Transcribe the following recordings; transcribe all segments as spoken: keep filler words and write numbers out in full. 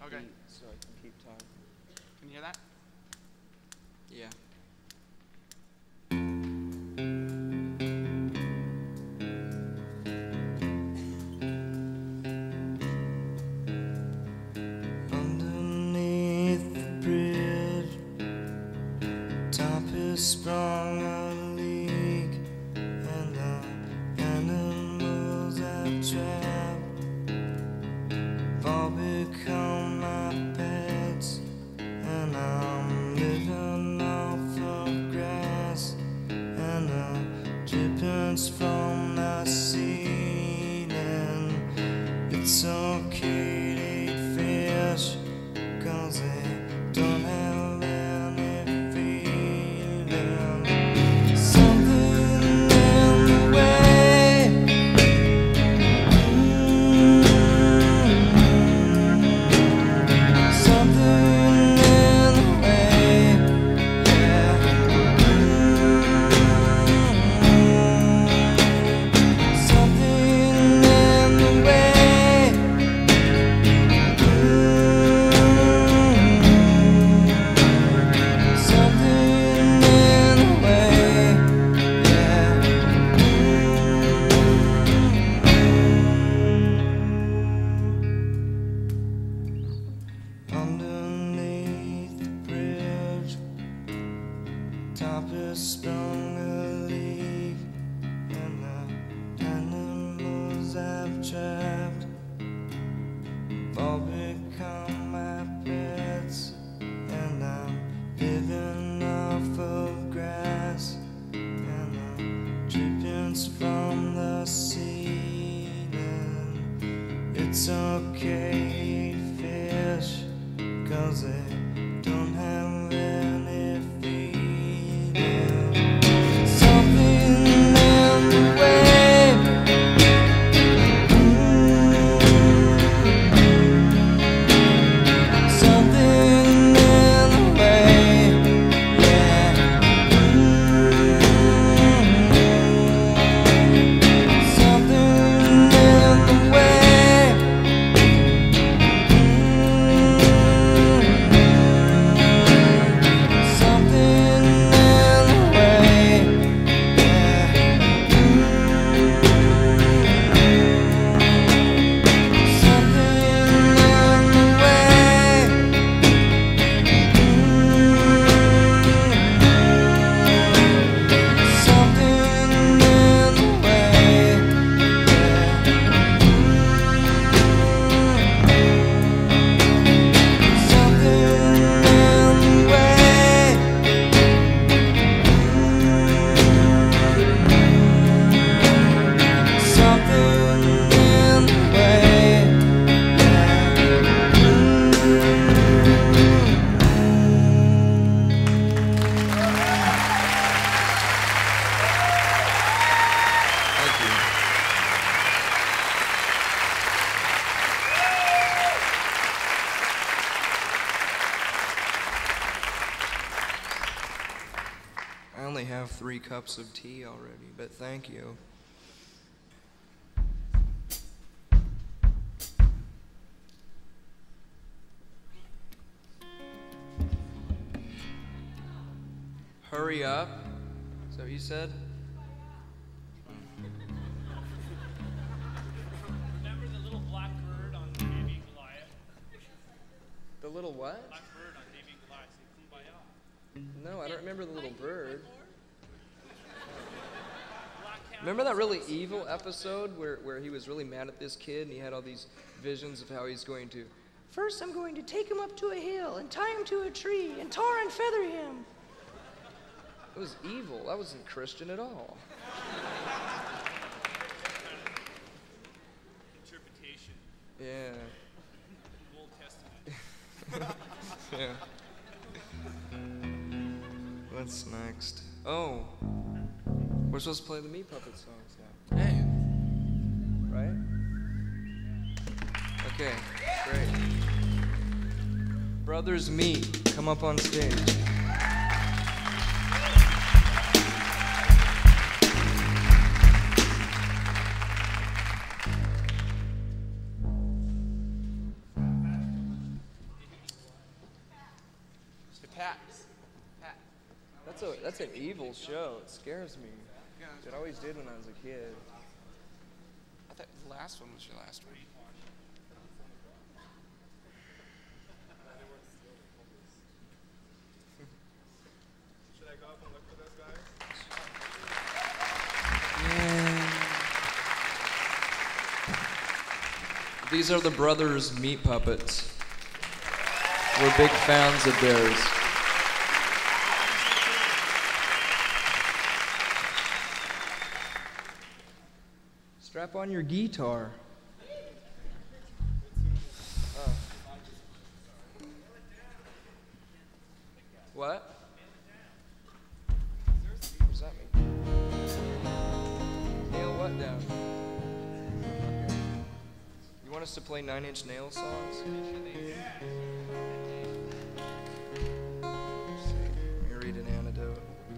Okay. beat so I can keep time. Can you hear that? Yeah. Underneath the bridge, top is sprung a leak, and the animals I've trapped have all become my pets, and I'm living off of grass and the drippings from the ceiling. It's okay to eat fish, 'cause they don't have any feeling. Something in the way, mm, something in the way, yeah, mm, something in the way. Underneath the bridge, top has sprung a leak, and the animals I've trapped have all become my pets, and I'm living off of grass and the drippings from the ceiling. It's okay to eat fish, 'cause they don't have any feeling. Something in the way, mm, something in the way, yeah, mm, something in the way. I only have three cups of tea already, but thank you. Hurry up. Is that what you said? Remember the little black bird on Davy and Goliath? The little what? Black bird on Davy and Goliath. Say, Kumbaya. No, I don't remember the little bird. Black cat. Remember that really evil episode where, where he was really mad at this kid and he had all these visions of how he's going to, first I'm going to take him up to a hill and tie him to a tree and tar and feather him. It was evil. That wasn't Christian at all. Interpretation. Yeah. Old Testament. Yeah. What's next? Oh. We're supposed to play the Meat Puppet songs now. Hey. Right? Okay, great. Brothers Meat, come up on stage. Pat. Pat. That's a that's an evil show. It scares me. It always did when I was a kid. I thought the last one was your last one. Should I go up and look for those guys? These are the brothers Meat Puppets. We're big fans of theirs. Strap on your guitar. Oh. What? What does that mean? Nail what down? You want us to play Nine Inch Nails songs? Let me read an anecdote.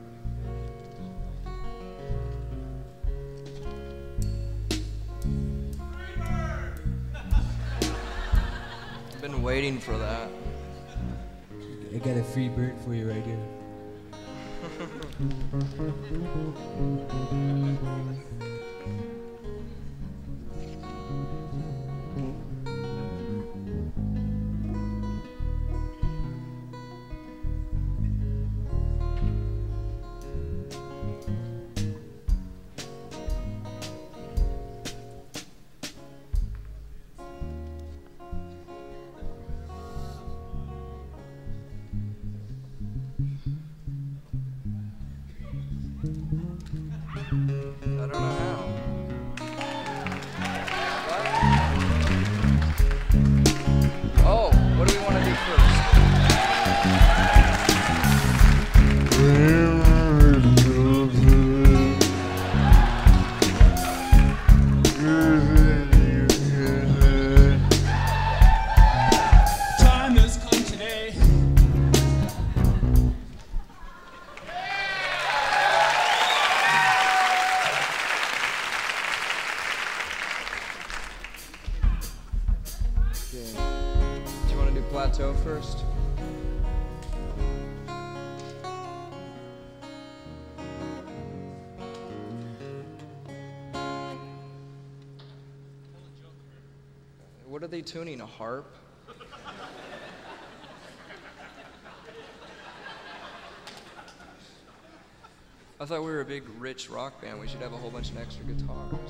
I've been waiting for that. I got a free bird for you right here. I don't know how. What? Oh, what do we want to do first? Time has come today. Okay. Do you want to do plateau first? What are they tuning? A harp? I thought we were a big, rich rock band. We should have a whole bunch of extra guitars.